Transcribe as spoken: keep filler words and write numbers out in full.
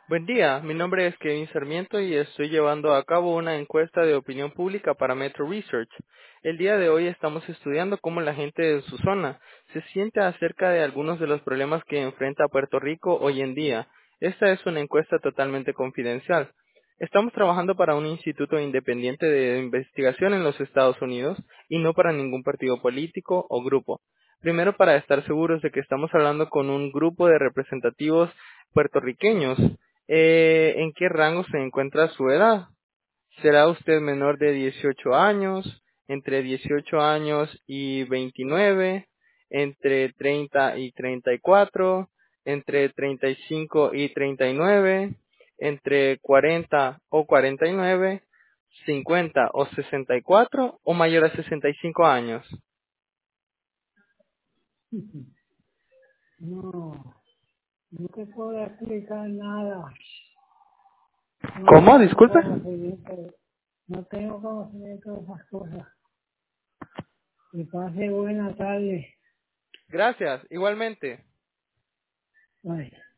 Buen día, mi nombre es Kevin Sarmiento y estoy llevando a cabo una encuesta de opinión pública para Metro Research. El día de hoy estamos estudiando cómo la gente de su zona se siente acerca de algunos de los problemas que enfrenta Puerto Rico hoy en día. Esta es una encuesta totalmente confidencial. Estamos trabajando para un instituto independiente de investigación en los Estados Unidos y no para ningún partido político o grupo. Primero, para estar seguros de que estamos hablando con un grupo de representativos puertorriqueños. Eh, ¿en qué rango se encuentra su edad? ¿Será usted menor de dieciocho años, entre dieciocho años y veintinueve, entre treinta y treinta y cuatro, entre treinta y cinco y treinta y nueve, entre cuarenta o cuarenta y nueve, cincuenta o sesenta y cuatro o mayor a sesenta y cinco años? No, no te puedo explicar nada. No ¿Cómo? tengo Disculpe. conocimiento, no tengo conocimiento de esas cosas. Que pase buena tarde. Gracias, igualmente. Bye.